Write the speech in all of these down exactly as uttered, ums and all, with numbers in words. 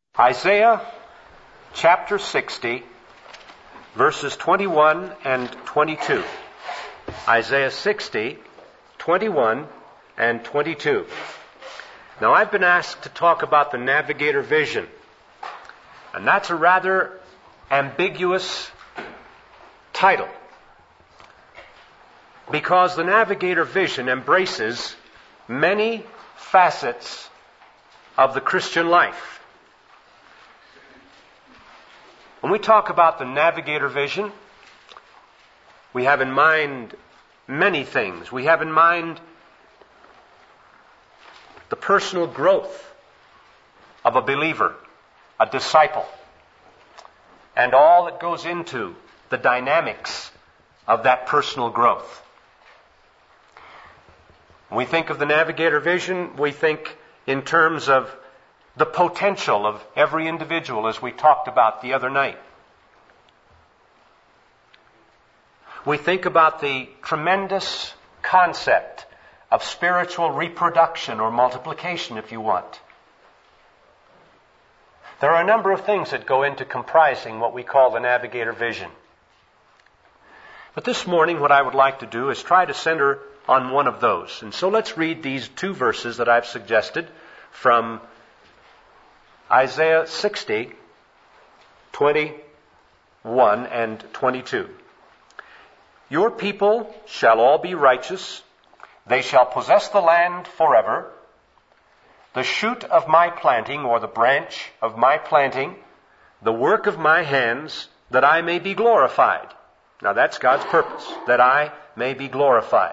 Isaiah chapter sixty, verses twenty-one and twenty-two. Isaiah sixty, twenty-one and twenty-two. Now, I've been asked to talk about the navigator vision, and that's a rather ambiguous title, because the navigator vision embraces many facets of the Christian life. When we talk about the navigator vision, we have in mind many things. We have in mind the personal growth of a believer, a disciple, and all that goes into the dynamics of that personal growth. When we think of the navigator vision, we think in terms of the potential of every individual, as we talked about the other night. We think about the tremendous concept of spiritual reproduction or multiplication, if you want. There are a number of things that go into comprising what we call the navigator vision. But this morning, what I would like to do is try to center on one of those. And so let's read these two verses that I've suggested from Isaiah sixty, twenty-one and twenty-two. Your people shall all be righteous. They shall possess the land forever. The shoot of my planting, or the branch of my planting, the work of my hands, that I may be glorified. Now that's God's purpose, that I may be glorified.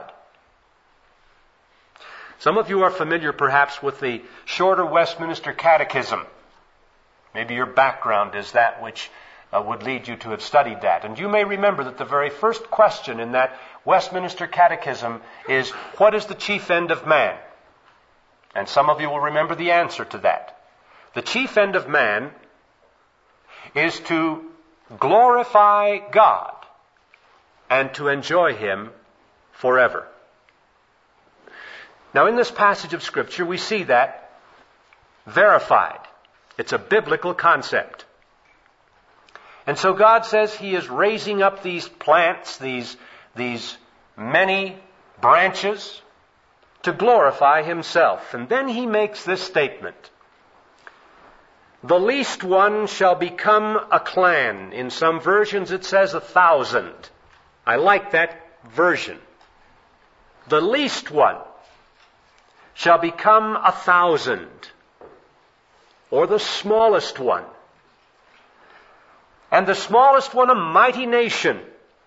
Some of you are familiar perhaps with the shorter Westminster Catechism. Maybe your background is that which uh, would lead you to have studied that. And you may remember that the very first question in that Westminster Catechism is, what is the chief end of man? And some of you will remember the answer to that. The chief end of man is to glorify God and to enjoy Him forever. Now, in this passage of Scripture, we see that verified. It's a biblical concept. And so God says He is raising up these plants, these, these many branches, to glorify Himself. And then He makes this statement. The least one shall become a clan. In some versions it says a thousand. I like that version. The least one shall become a thousand, or the smallest one. And the smallest one a mighty nation.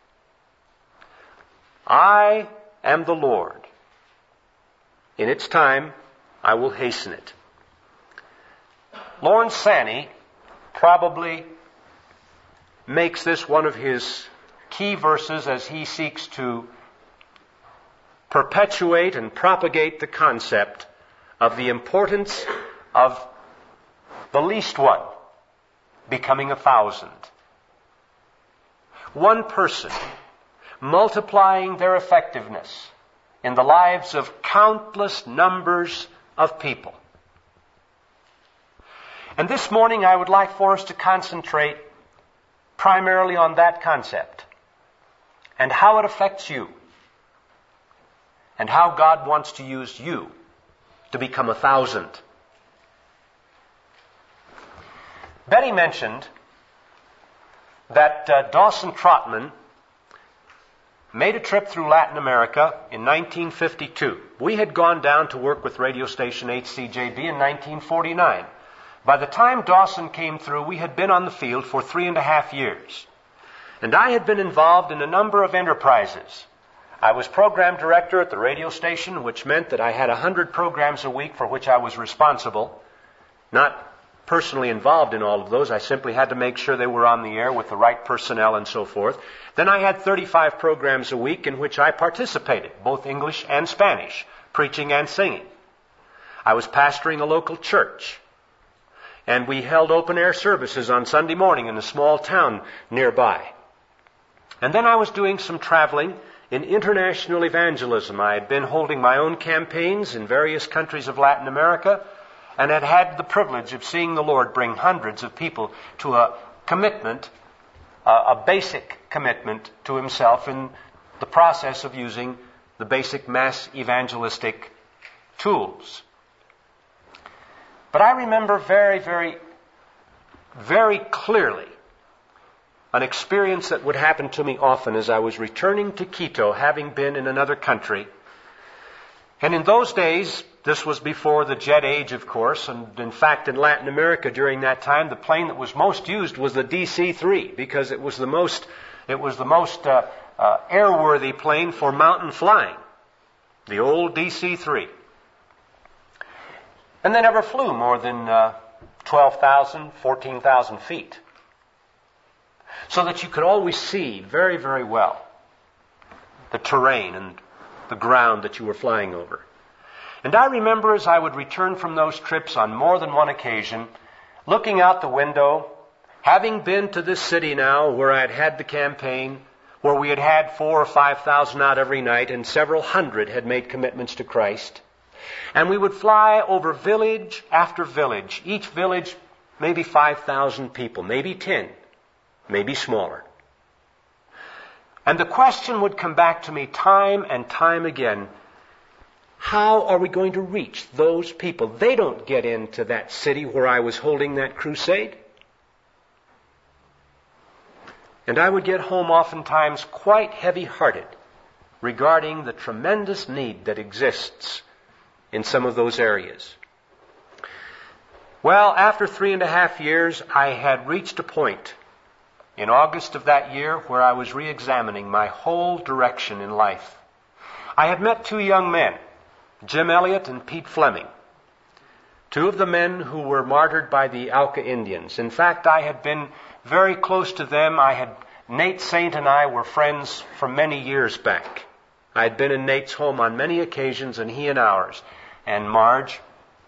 I am the Lord. In its time, I will hasten it. Lawrence Sanney probably makes this one of his key verses as he seeks to perpetuate and propagate the concept of the importance of the least one becoming a thousand. One person multiplying their effectiveness in the lives of countless numbers of people. And this morning I would like for us to concentrate primarily on that concept and how it affects you and how God wants to use you to become a thousand. Betty mentioned that uh, Dawson Trotman made a trip through Latin America in nineteen fifty-two. We had gone down to work with radio station H C J B in nineteen forty-nine. By the time Dawson came through, we had been on the field for three and a half years. And I had been involved in a number of enterprises. I was program director at the radio station, which meant that I had one hundred programs a week for which I was responsible. Not personally involved in all of those. I simply had to make sure they were on the air with the right personnel and so forth. Then I had thirty-five programs a week in which I participated, both English and Spanish, preaching and singing. I was pastoring a local church, and we held open-air services on Sunday morning in a small town nearby. And then I was doing some traveling in international evangelism. I had been holding my own campaigns in various countries of Latin America, and had had the privilege of seeing the Lord bring hundreds of people to a commitment, uh, a basic commitment to himself in the process of using the basic mass evangelistic tools. But I remember very, very, very clearly an experience that would happen to me often as I was returning to Quito, having been in another country. And in those days, this was before the jet age, of course, and in fact in Latin America during that time, the plane that was most used was the D C three, because it was the most, it was the most uh, uh, airworthy plane for mountain flying, the old D C three. And they never flew more than uh, twelve thousand, fourteen thousand feet. So that you could always see very, very well the terrain and the ground that you were flying over. And I remember as I would return from those trips on more than one occasion, looking out the window, having been to this city now where I had had the campaign, where we had had four or five thousand out every night, and several hundred had made commitments to Christ. And we would fly over village after village, each village maybe five thousand people, maybe ten, maybe smaller. And the question would come back to me time and time again, how are we going to reach those people? They don't get into that city where I was holding that crusade. And I would get home oftentimes quite heavy-hearted regarding the tremendous need that exists in some of those areas. Well, after three and a half years, I had reached a point in August of that year where I was re-examining my whole direction in life. I had met two young men, Jim Elliott and Pete Fleming, two of the men who were martyred by the Auca Indians. In fact, I had been very close to them. I had Nate Saint and I were friends for many years back. I had been in Nate's home on many occasions, and he in ours, and Marge.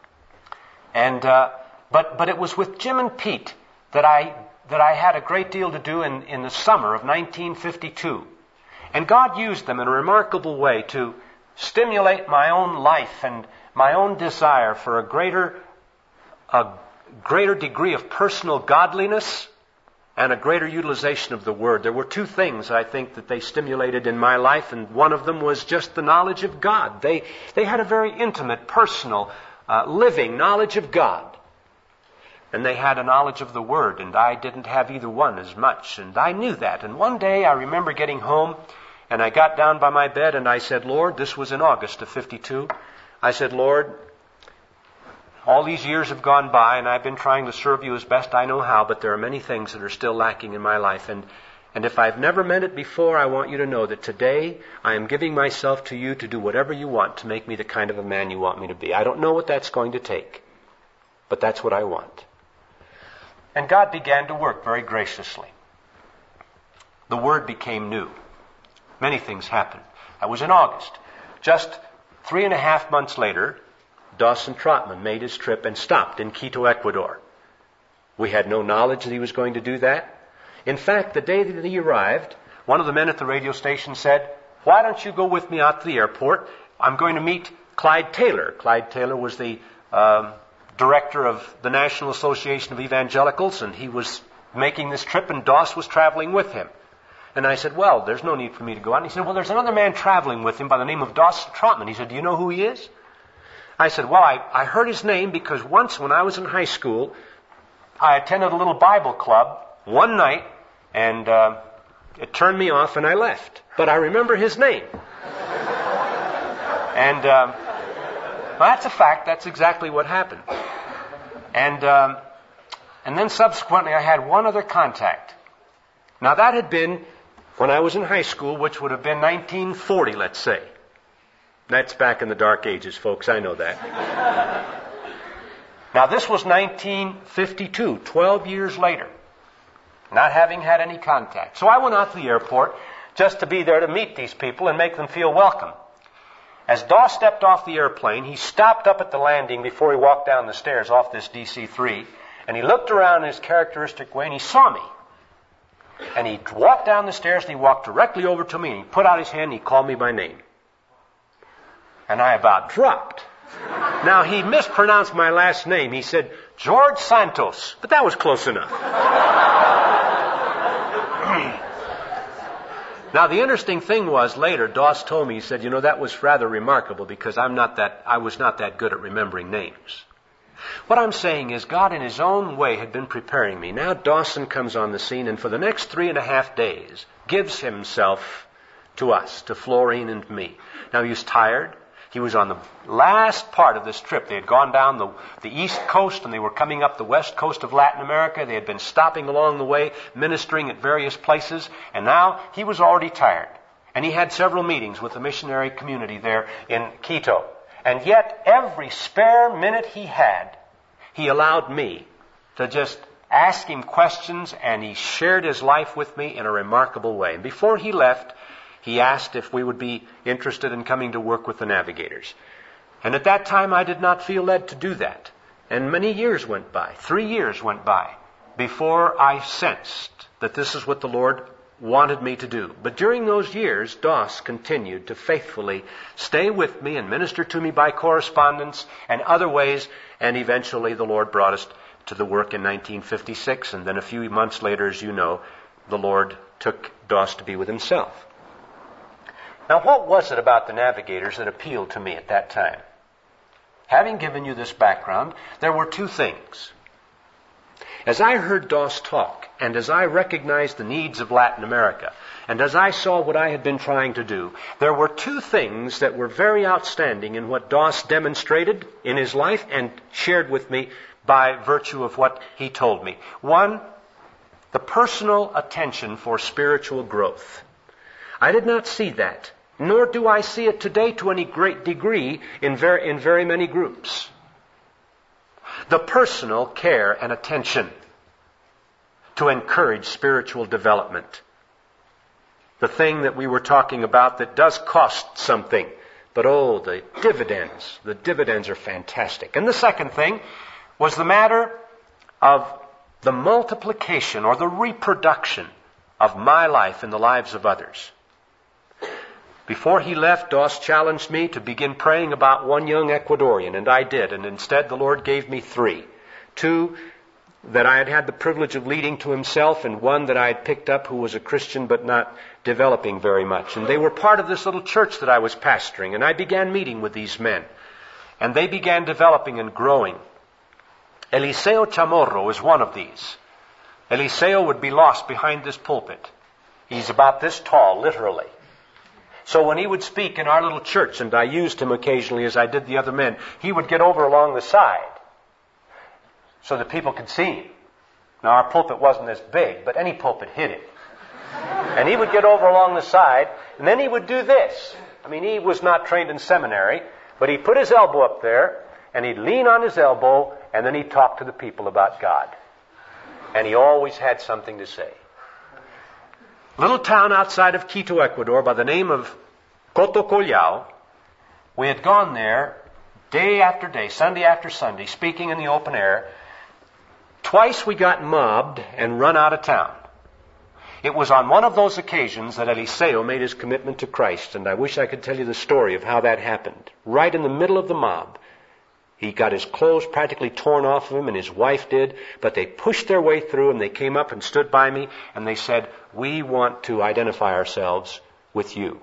And uh, but but it was with Jim and Pete that I that I had a great deal to do in, in the summer of nineteen fifty-two. And God used them in a remarkable way to stimulate my own life and my own desire for a greater a greater degree of personal godliness and a greater utilization of the Word. There were two things, I think, that they stimulated in my life, and one of them was just the knowledge of God. They they had a very intimate, personal, uh, living knowledge of God. And they had a knowledge of the Word, and I didn't have either one as much, and I knew that. And one day I remember getting home, and I got down by my bed, and I said, Lord, this was in August of fifty-two, I said, Lord, all these years have gone by, and I've been trying to serve you as best I know how, but there are many things that are still lacking in my life. And, and if I've never meant it before, I want you to know that today I am giving myself to you to do whatever you want to make me the kind of a man you want me to be. I don't know what that's going to take, but that's what I want. And God began to work very graciously. The Word became new. Many things happened. That was in August. Just three and a half months later, Dawson Trotman made his trip and stopped in Quito, Ecuador. We had no knowledge that he was going to do that. In fact, the day that he arrived, one of the men at the radio station said, why don't you go with me out to the airport? I'm going to meet Clyde Taylor. Clyde Taylor was the um, director of the National Association of Evangelicals, and he was making this trip, and Doss was traveling with him. And I said, well, there's no need for me to go out. And he said, well, there's another man traveling with him by the name of Dawson Trotman. He said, do you know who he is? I said, well, I, I heard his name because once when I was in high school, I attended a little Bible club one night, and uh, it turned me off and I left. But I remember his name. and um, well, that's a fact. That's exactly what happened. And um, and then subsequently I had one other contact. Now that had been when I was in high school, which would have been nineteen forty, let's say. That's back in the dark ages, folks. I know that. Now, this was nineteen fifty-two, twelve years later, not having had any contact. So I went out to the airport just to be there to meet these people and make them feel welcome. As Doss stepped off the airplane, he stopped up at the landing before he walked down the stairs off this D C three, and he looked around in his characteristic way, and he saw me. And he walked down the stairs, and he walked directly over to me, and he put out his hand, and he called me by name. And I about dropped. Now, he mispronounced my last name. He said, George Santos. But that was close enough. Now, the interesting thing was, later, Doss told me, he said, you know, that was rather remarkable because I'm not that, I was not that good at remembering names. What I'm saying is God in His own way had been preparing me. Now Dawson comes on the scene and for the next three and a half days gives himself to us, to Florine and me. Now he was tired. He was on the last part of this trip. They had gone down the, the east coast and they were coming up the west coast of Latin America. They had been stopping along the way, ministering at various places. And now he was already tired. And he had several meetings with the missionary community there in Quito. And yet every spare minute he had, he allowed me to just ask him questions, and he shared his life with me in a remarkable way. And before he left, he asked if we would be interested in coming to work with the Navigators. And at that time, I did not feel led to do that. And many years went by, three years went by, before I sensed that this is what the Lord wanted me to do. But during those years, Doss continued to faithfully stay with me and minister to me by correspondence and other ways, and eventually the Lord brought us to the work in nineteen fifty-six, and then a few months later, as you know, the Lord took Doss to be with Himself. Now, what was it about the Navigators that appealed to me at that time? Having given you this background, there were two things. As I heard Doss talk, and as I recognized the needs of Latin America, and as I saw what I had been trying to do, there were two things that were very outstanding in what Doss demonstrated in his life and shared with me by virtue of what he told me. One, the personal attention for spiritual growth. I did not see that, nor do I see it today to any great degree in very, in very many groups. The personal care and attention to encourage spiritual development. The thing that we were talking about that does cost something, but oh, the dividends, the dividends are fantastic. And the second thing was the matter of the multiplication or the reproduction of my life in the lives of others. Before he left, Doss challenged me to begin praying about one young Ecuadorian, and I did. And instead, the Lord gave me three. Two that I had had the privilege of leading to Himself, and one that I had picked up who was a Christian but not developing very much. And they were part of this little church that I was pastoring, and I began meeting with these men. And they began developing and growing. Eliseo Chamorro is one of these. Eliseo would be lost behind this pulpit. He's about this tall, literally. So when he would speak in our little church, and I used him occasionally as I did the other men, he would get over along the side so that people could see him. Now our pulpit wasn't as big, but any pulpit hid him. And he would get over along the side, and then he would do this. I mean, he was not trained in seminary, but he'd put his elbow up there, and he'd lean on his elbow, and then he'd talk to the people about God. And he always had something to say. Little town outside of Quito, Ecuador, by the name of Cotocollao. We had gone there day after day, Sunday after Sunday, speaking in the open air. Twice we got mobbed and run out of town. It was on one of those occasions that Eliseo made his commitment to Christ, and I wish I could tell you the story of how that happened. Right in the middle of the mob. He got his clothes practically torn off of him, and his wife did, but they pushed their way through, and they came up and stood by me, and they said, "We want to identify ourselves with you."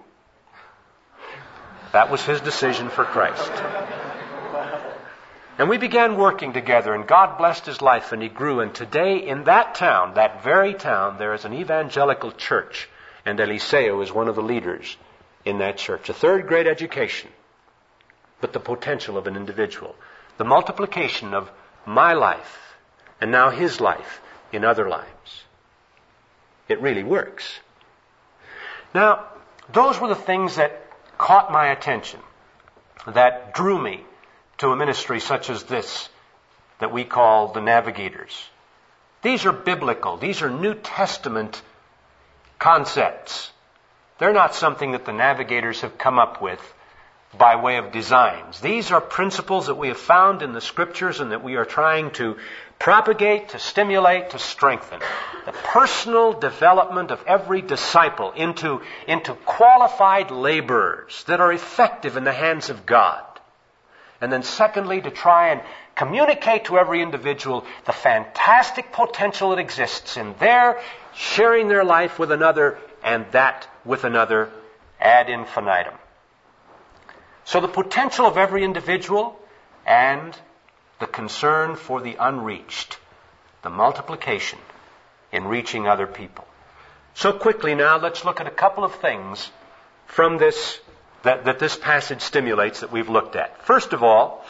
That was his decision for Christ. And we began working together, and God blessed his life, and he grew. And today, in that town, that very town, there is an evangelical church, and Eliseo is one of the leaders in that church. A third grade education, but the potential of an individual. The multiplication of my life, and now his life in other lives. It really works. Now, those were the things that caught my attention, that drew me to a ministry such as this that we call the Navigators. These are biblical. These are New Testament concepts. They're not something that the Navigators have come up with by way of designs. These are principles that we have found in the Scriptures and that we are trying to propagate, to stimulate, to strengthen. The personal development of every disciple into, into qualified laborers that are effective in the hands of God. And then secondly, to try and communicate to every individual the fantastic potential that exists in their sharing their life with another, and that with another ad infinitum. So the potential of every individual and the concern for the unreached, the multiplication in reaching other people. So quickly now, let's look at a couple of things from this that, that this passage stimulates that we've looked at. First of all,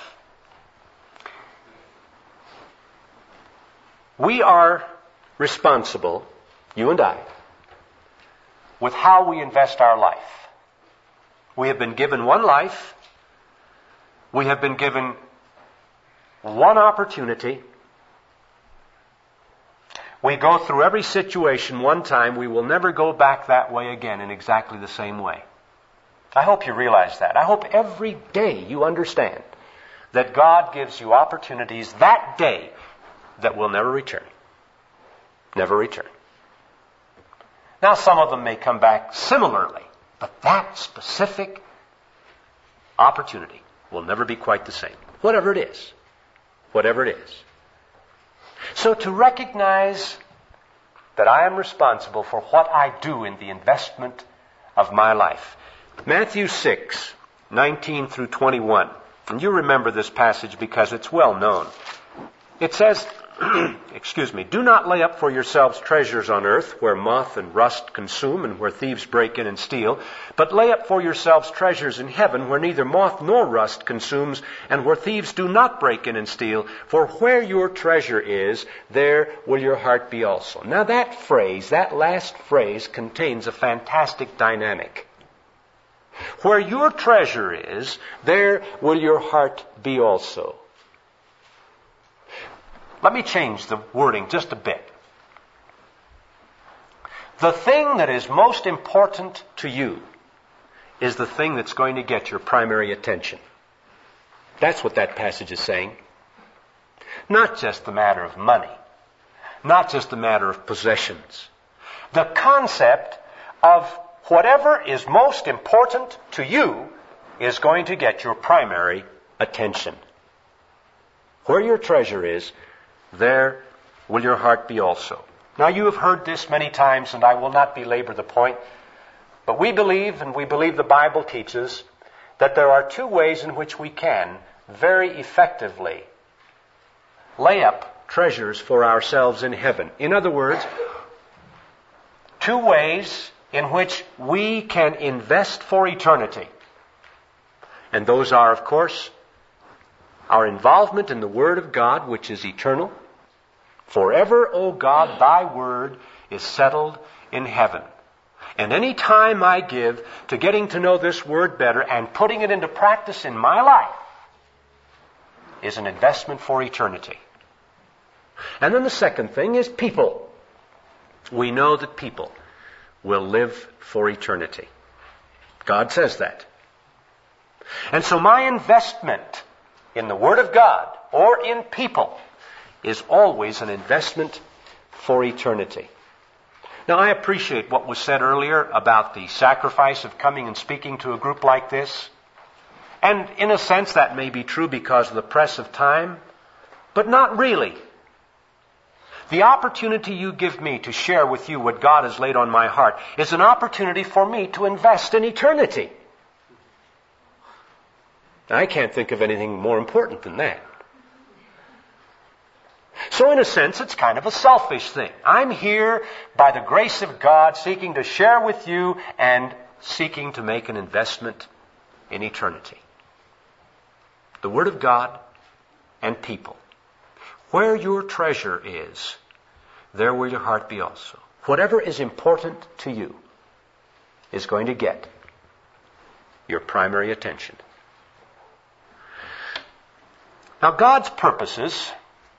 we are responsible, you and I, with how we invest our life. We have been given one life. We have been given one opportunity. We go through every situation one time. We will never go back that way again in exactly the same way. I hope you realize that. I hope every day you understand that God gives you opportunities that day that will never return. Never return. Now, some of them may come back similarly, but that specific opportunity will never be quite the same. Whatever it is. Whatever it is. So to recognize that I am responsible for what I do in the investment of my life. Matthew six, nineteen through twenty-one. And you remember this passage because it's well known. It says, excuse me, do not lay up for yourselves treasures on earth where moth and rust consume and where thieves break in and steal, but lay up for yourselves treasures in heaven where neither moth nor rust consumes and where thieves do not break in and steal, for where your treasure is, there will your heart be also. Now that phrase, that last phrase, contains a fantastic dynamic. Where your treasure is, there will your heart be also. Let me change the wording just a bit. The thing that is most important to you is the thing that's going to get your primary attention. That's what that passage is saying. Not just the matter of money. Not just the matter of possessions. The concept of whatever is most important to you is going to get your primary attention. Where your treasure is, there will your heart be also. Now you have heard this many times, and I will not belabor the point, but we believe, and we believe the Bible teaches, that there are two ways in which we can very effectively lay up treasures for ourselves in heaven. In other words, two ways in which we can invest for eternity. And those are, of course, our involvement in the Word of God, which is eternal. Forever, O God, thy Word is settled in heaven. And any time I give to getting to know this Word better and putting it into practice in my life is an investment for eternity. And then the second thing is people. We know that people will live for eternity. God says that. And so my investment in the Word of God or in people is always an investment for eternity. Now, I appreciate what was said earlier about the sacrifice of coming and speaking to a group like this. And in a sense, that may be true because of the press of time, but not really. The opportunity you give me to share with you what God has laid on my heart is an opportunity for me to invest in eternity. I can't think of anything more important than that. So in a sense, it's kind of a selfish thing. I'm here by the grace of God seeking to share with you and seeking to make an investment in eternity. The Word of God and people. Where your treasure is, there will your heart be also. Whatever is important to you is going to get your primary attention. Now, God's purposes,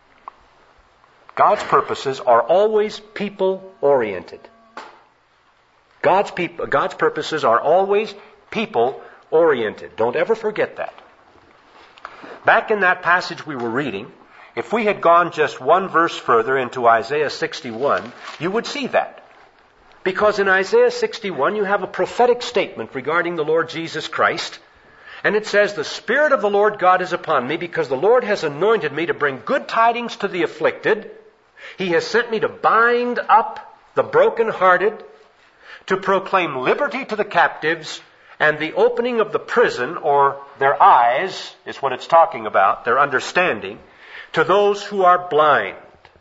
God's purposes are always people-oriented. God's, peop- God's purposes are always people-oriented. Don't ever forget that. Back in that passage we were reading, if we had gone just one verse further into Isaiah sixty-one, you would see that. Because in Isaiah sixty-one you have a prophetic statement regarding the Lord Jesus Christ. And it says, the Spirit of the Lord God is upon me, because the Lord has anointed me to bring good tidings to the afflicted. He has sent me to bind up the brokenhearted, to proclaim liberty to the captives, and the opening of the prison, or their eyes, is what it's talking about, their understanding, to those who are blind.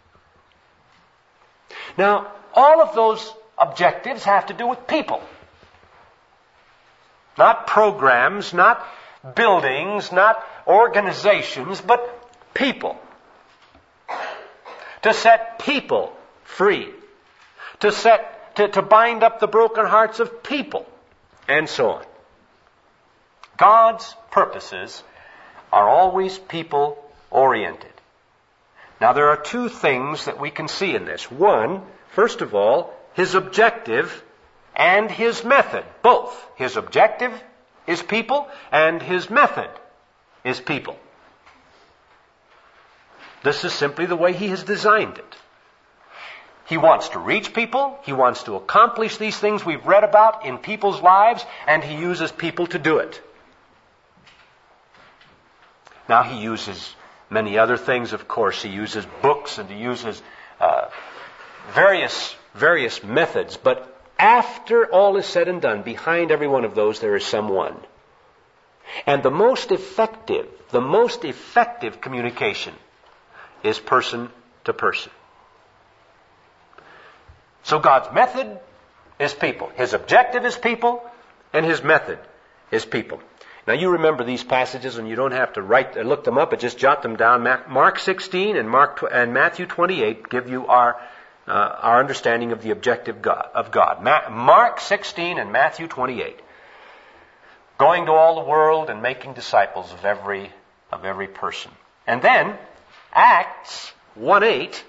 Now, all of those objectives have to do with people. Not programs, not buildings, not organizations, but people. To set people free. To set, to, to bind up the broken hearts of people. And so on. God's purposes are always people-oriented. Now, there are two things that we can see in this. One, first of all, His objective and His method. Both. His objective is people, and His method is people. This is simply the way He has designed it. He wants to reach people. He wants to accomplish these things we've read about in people's lives, and He uses people to do it. Now, He uses many other things, of course. He uses books, and He uses uh, various, various methods. But after all is said and done, behind every one of those, there is someone. And the most effective, the most effective communication is person to person. So God's method is people. His objective is people, and His method is people. Now, you remember these passages, and you don't have to write, look them up, but just jot them down. Mark sixteen and Mark and Matthew twenty-eight give you our uh, our understanding of the objective God, of God. Ma- Mark sixteen and Matthew twenty-eight, going to all the world and making disciples of every of every person. And then Acts one eight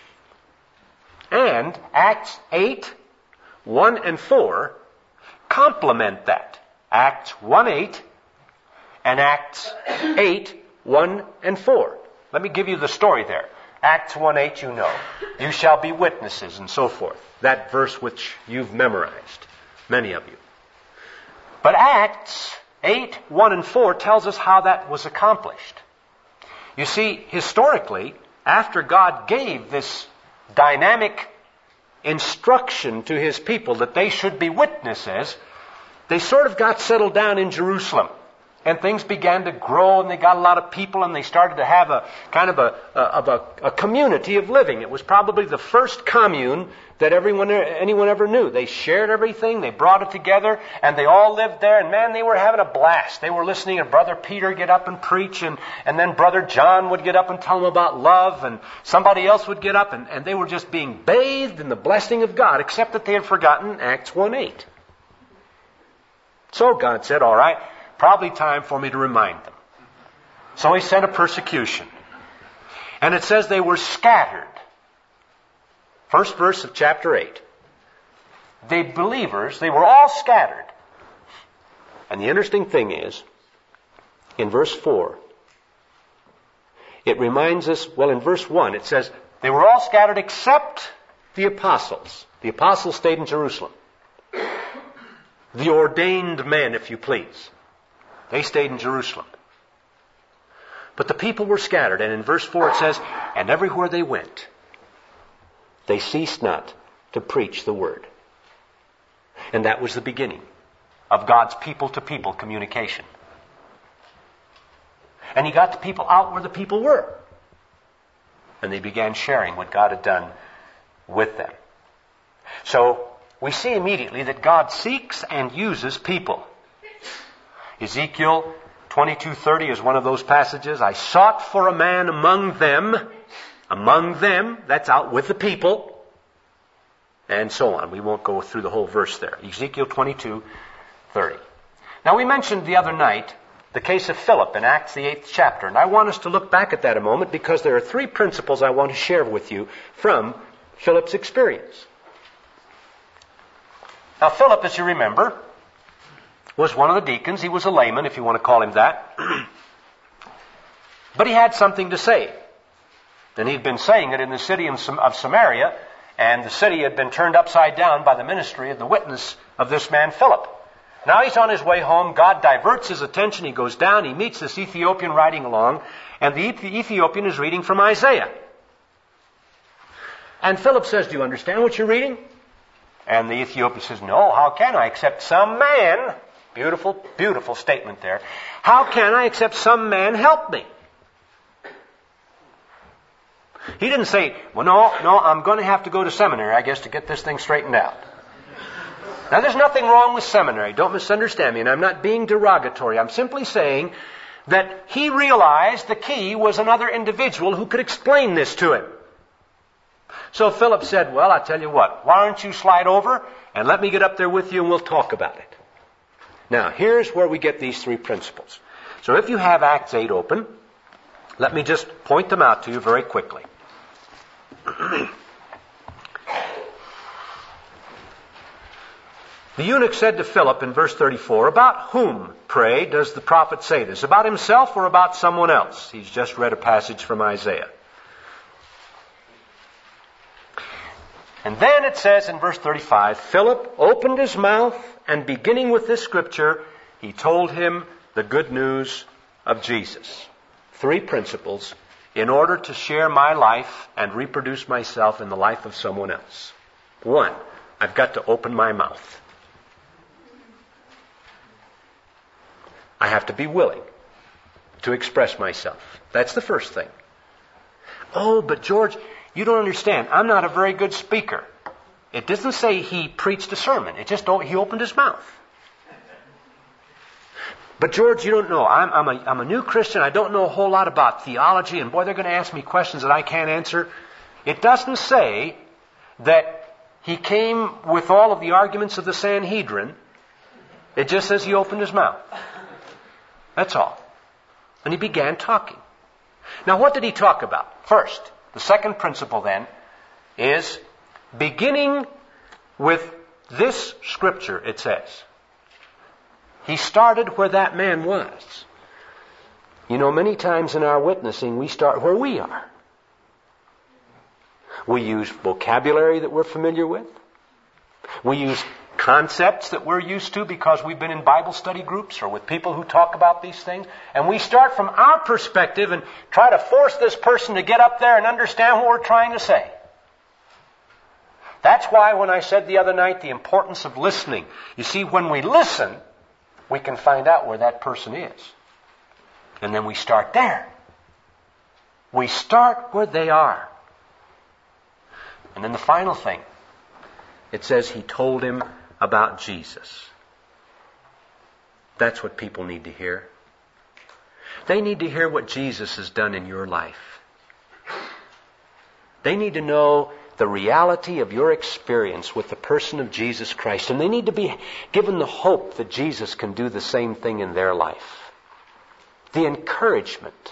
and Acts eight one and four complement that. Acts one eight and Acts eight one and four. Let me give you the story there. Acts one eight, you know. You shall be witnesses, and so forth. That verse which you've memorized, many of you. But Acts eight one and four tells us how that was accomplished. You see, historically, after God gave this dynamic instruction to His people that they should be witnesses, they sort of got settled down in Jerusalem. And things began to grow, and they got a lot of people, and they started to have a kind of a, a, of a, a community of living. It was probably the first commune that everyone, anyone ever knew. They shared everything, they brought it together, and they all lived there, and man, they were having a blast. They were listening to Brother Peter get up and preach, and, and then Brother John would get up and tell them about love, and somebody else would get up, and, and they were just being bathed in the blessing of God, except that they had forgotten Acts one eight. So God said, all right, probably time for me to remind them. So He sent a persecution. And it says they were scattered. First verse of chapter eight. The believers, they were all scattered. And the interesting thing is, in verse four, it reminds us, well, in verse one, it says, they were all scattered except the apostles. The apostles stayed in Jerusalem. The ordained men, if you please. They stayed in Jerusalem. But the people were scattered. And in verse four it says, and everywhere they went, they ceased not to preach the word. And that was the beginning of God's people-to-people communication. And He got the people out where the people were. And they began sharing what God had done with them. So we see immediately that God seeks and uses people. Ezekiel twenty-two thirty is one of those passages. I sought for a man among them. Among them, that's out with the people. And so on. We won't go through the whole verse there. Ezekiel twenty-two thirty. Now, we mentioned the other night the case of Philip in Acts, the eighth chapter. And I want us to look back at that a moment, because there are three principles I want to share with you from Philip's experience. Now, Philip, as you remember, was one of the deacons. He was a layman, if you want to call him that. But he had something to say. And he'd been saying it in the city of Samaria, and the city had been turned upside down by the ministry and the witness of this man Philip. Now he's on his way home. God diverts his attention. He goes down. He meets this Ethiopian riding along. And the Ethiopian is reading from Isaiah. And Philip says, do you understand what you're reading? And the Ethiopian says, no, how can I, except some man, beautiful, beautiful statement there, how can I except some man help me? He didn't say, well, no, no, I'm going to have to go to seminary, I guess, to get this thing straightened out. Now, there's nothing wrong with seminary. Don't misunderstand me, and I'm not being derogatory. I'm simply saying that he realized the key was another individual who could explain this to him. So Philip said, well, I tell you what, why don't you slide over and let me get up there with you and we'll talk about it. Now, here's where we get these three principles. So if you have Acts eight open, let me just point them out to you very quickly. The eunuch said to Philip in verse thirty-four, about whom, pray, does the prophet say this? About himself or about someone else? He's just read a passage from Isaiah. And then it says in verse thirty-five, Philip opened his mouth, and beginning with this scripture, he told him the good news of Jesus. Three principles in order to share my life and reproduce myself in the life of someone else. One, I've got to open my mouth. I have to be willing to express myself. That's the first thing. Oh, but George, you don't understand. I'm not a very good speaker. It doesn't say he preached a sermon. It just he opened his mouth. But George, you don't know. I'm, I'm, a, I'm a new Christian. I don't know a whole lot about theology. And boy, they're going to ask me questions that I can't answer. It doesn't say that he came with all of the arguments of the Sanhedrin. It just says he opened his mouth. That's all. And he began talking. Now, what did he talk about? First, the second principle then is beginning with this scripture, it says. He started where that man was. You know, many times in our witnessing, we start where we are. We use vocabulary that we're familiar with. We use concepts that we're used to because we've been in Bible study groups or with people who talk about these things. And we start from our perspective and try to force this person to get up there and understand what we're trying to say. That's why when I said the other night the importance of listening. You see, when we listen, we can find out where that person is. And then we start there. We start where they are. And then the final thing, it says he told him about Jesus. That's what people need to hear. They need to hear what Jesus has done in your life. They need to know the reality of your experience with the person of Jesus Christ. And they need to be given the hope that Jesus can do the same thing in their life. The encouragement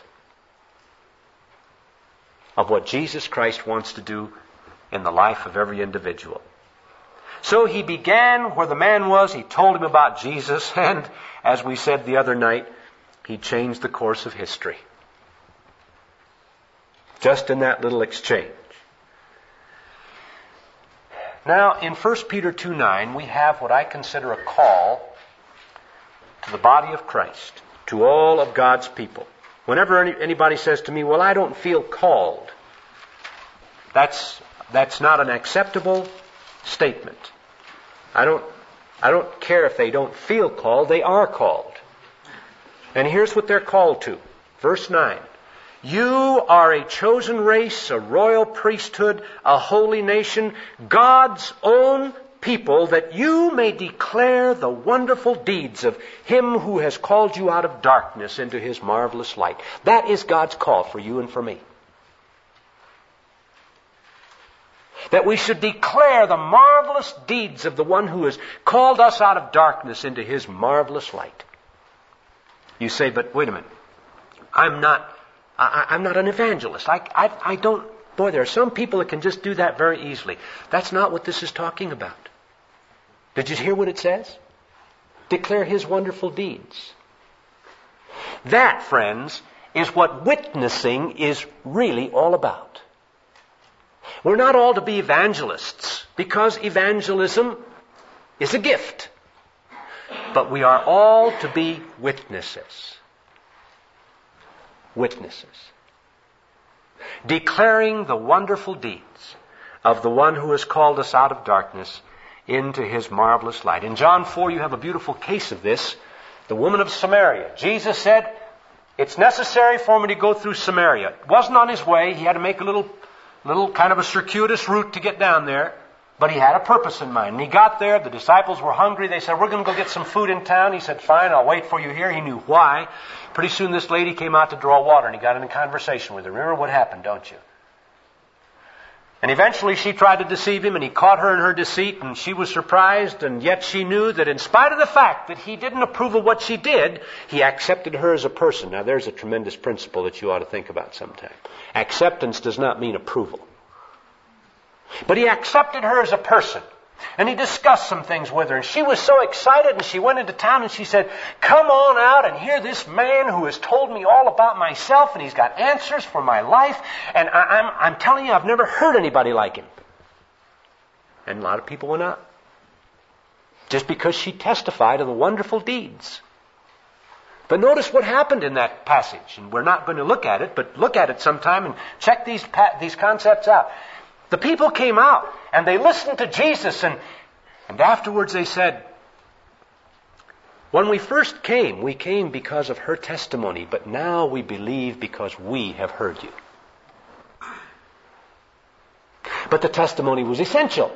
of what Jesus Christ wants to do in the life of every individual. So he began where the man was. He told him about Jesus. And as we said the other night, he changed the course of history. Just in that little exchange. Now, in First Peter two nine, we have what I consider a call to the body of Christ, to all of God's people. Whenever any, anybody says to me, well, I don't feel called, that's, that's not an acceptable statement. I don't, I don't care if they don't feel called, they are called. And here's what they're called to. Verse nine. You are a chosen race, a royal priesthood, a holy nation, God's own people, that you may declare the wonderful deeds of Him who has called you out of darkness into His marvelous light. That is God's call for you and for me. That we should declare the marvelous deeds of the one who has called us out of darkness into His marvelous light. You say, but wait a minute. I'm not... I, I'm not an evangelist. I, I, I don't... Boy, there are some people that can just do that very easily. That's not what this is talking about. Did you hear what it says? Declare His wonderful deeds. That, friends, is what witnessing is really all about. We're not all to be evangelists, because evangelism is a gift. But we are all to be witnesses. Witnesses. Declaring the wonderful deeds of the one who has called us out of darkness into his marvelous light. In John four, you have a beautiful case of this. The woman of Samaria. Jesus said, it's necessary for me to go through Samaria. It wasn't on his way. He had to make a little, little kind of a circuitous route to get down there. But he had a purpose in mind. And he got there. The disciples were hungry. They said, we're going to go get some food in town. He said, fine, I'll wait for you here. He knew why. Pretty soon this lady came out to draw water, and he got in a conversation with her. Remember what happened, don't you? And eventually she tried to deceive him, and he caught her in her deceit, and she was surprised, and yet she knew that in spite of the fact that he didn't approve of what she did, he accepted her as a person. Now there's a tremendous principle that you ought to think about sometime. Acceptance does not mean approval. But he accepted her as a person. And he discussed some things with her. And she was so excited, and she went into town and she said, come on out and hear this man who has told me all about myself, and he's got answers for my life. And I, I'm, I'm telling you, I've never heard anybody like him. And a lot of people went out. Just because she testified of the wonderful deeds. But notice what happened in that passage. And we're not going to look at it, but look at it sometime and check these, these concepts out. The people came out, and they listened to Jesus, and, and afterwards they said, when we first came, we came because of her testimony, but now we believe because we have heard you. But the testimony was essential.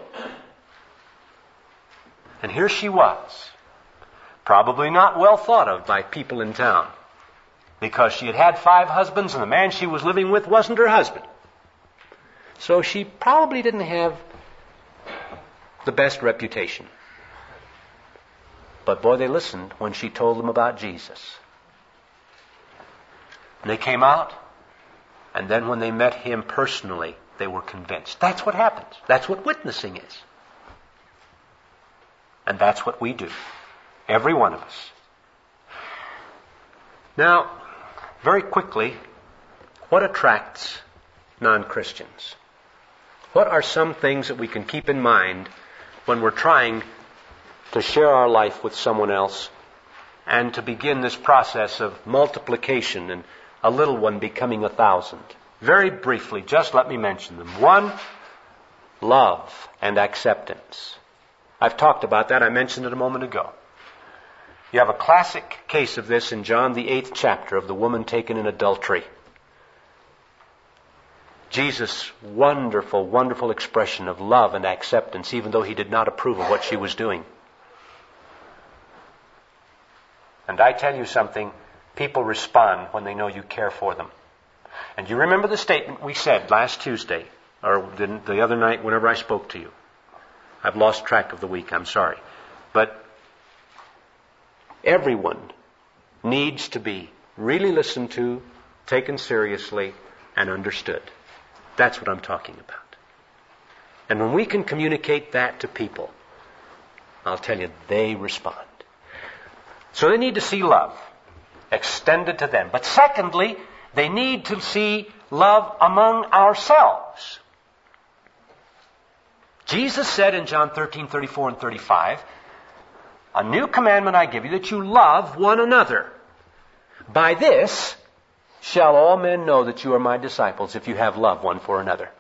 And here she was, probably not well thought of by people in town, because she had had five husbands, and the man she was living with wasn't her husband. So she probably didn't have the best reputation. But boy, they listened when she told them about Jesus. And they came out, and then when they met him personally, they were convinced. That's what happens. That's what witnessing is. And that's what we do. Every one of us. Now, very quickly, what attracts non-Christians? What are some things that we can keep in mind when we're trying to share our life with someone else and to begin this process of multiplication and a little one becoming a thousand? Very briefly, just let me mention them. One, love and acceptance. I've talked about that. I mentioned it a moment ago. You have a classic case of this in John, the eighth chapter, of the woman taken in adultery. Jesus' wonderful, wonderful expression of love and acceptance, even though he did not approve of what she was doing. And I tell you something, people respond when they know you care for them. And you remember the statement we said last Tuesday, or the other night whenever I spoke to you. I've lost track of the week, I'm sorry. But everyone needs to be really listened to, taken seriously, and understood. That's what I'm talking about. And when we can communicate that to people, I'll tell you, they respond. So they need to see love extended to them. But secondly, they need to see love among ourselves. Jesus said in John thirteen, thirty-four and thirty-five, a new commandment I give you, that you love one another. By this shall all men know that you are my disciples, if you have love one for another.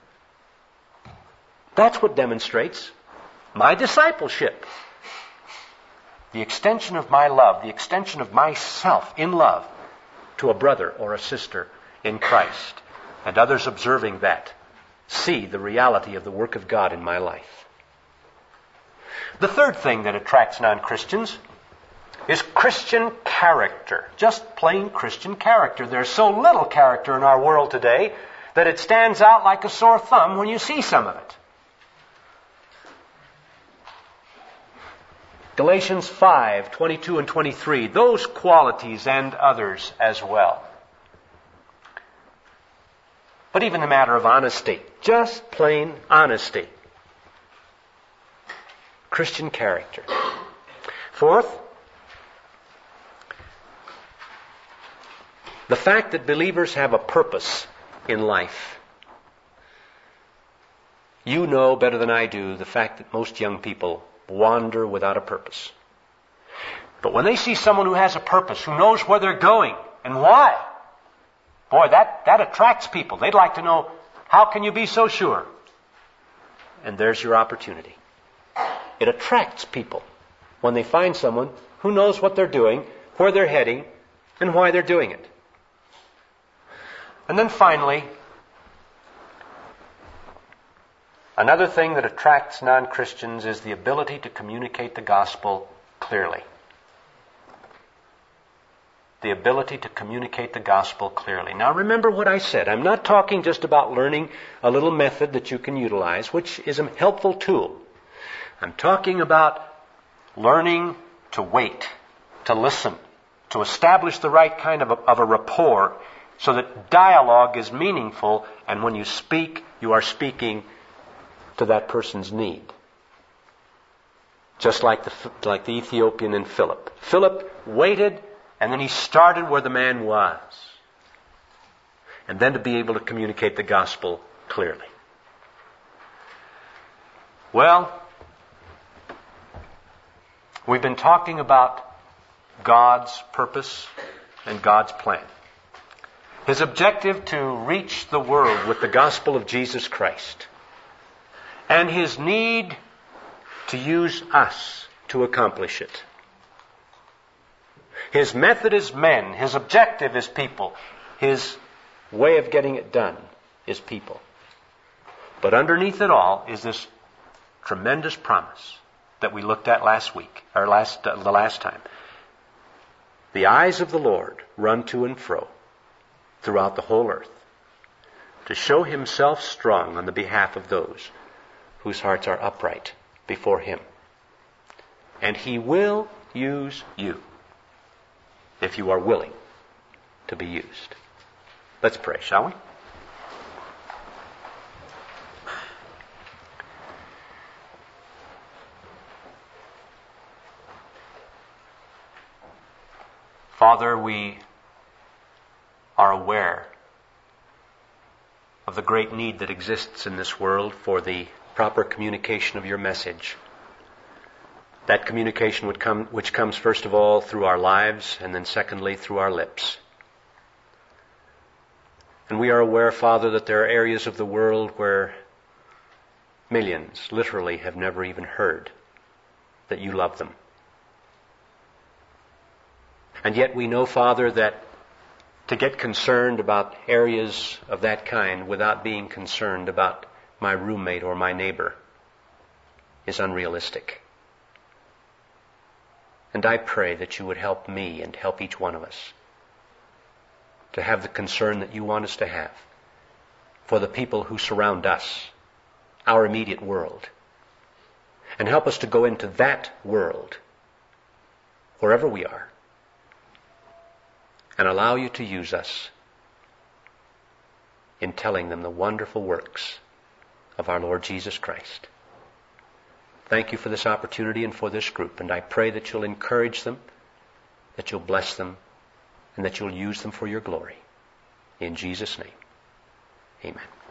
That's what demonstrates my discipleship. The extension of my love, the extension of myself in love to a brother or a sister in Christ. And others observing that see the reality of the work of God in my life. The third thing that attracts non-Christians is Christian character. Just plain Christian character. There's so little character in our world today that it stands out like a sore thumb when you see some of it. Galatians five, twenty-two and twenty-three, those qualities and others as well. But even the matter of honesty, just plain honesty. Christian character. Fourth, the fact that believers have a purpose in life. You know better than I do the fact that most young people wander without a purpose. But when they see someone who has a purpose, who knows where they're going and why, boy, that, that attracts people. They'd like to know, how can you be so sure? And there's your opportunity. It attracts people when they find someone who knows what they're doing, where they're heading, and why they're doing it. And then finally, another thing that attracts non-Christians is the ability to communicate the gospel clearly. The ability to communicate the gospel clearly. Now remember what I said. I'm not talking just about learning a little method that you can utilize, which is a helpful tool. I'm talking about learning to wait, to listen, to establish the right kind of a, of a rapport so that dialogue is meaningful, and when you speak, you are speaking to that person's need. Just like the, like the Ethiopian and Philip. Philip waited, and then he started where the man was. And then to be able to communicate the gospel clearly. Well, we've been talking about God's purpose and God's plan. His objective to reach the world with the gospel of Jesus Christ. And His need to use us to accomplish it. His method is men. His objective is people. His way of getting it done is people. But underneath it all is this tremendous promise that we looked at last week, or last uh, the last time. The eyes of the Lord run to and fro throughout the whole earth to show Himself strong on the behalf of those whose hearts are upright before Him. And He will use you if you are willing to be used. Let's pray, shall we? Father, we are aware of the great need that exists in this world for the proper communication of your message. That communication would come, which comes first of all through our lives, and then secondly through our lips. And we are aware, Father, that there are areas of the world where millions literally have never even heard that you love them. And yet we know, Father, that to get concerned about areas of that kind without being concerned about my roommate or my neighbor is unrealistic. And I pray that you would help me and help each one of us to have the concern that you want us to have for the people who surround us, our immediate world. And help us to go into that world, wherever we are, and allow you to use us in telling them the wonderful works of our Lord Jesus Christ. Thank you for this opportunity and for this group, and I pray that you'll encourage them, that you'll bless them, and that you'll use them for your glory. In Jesus' name, amen.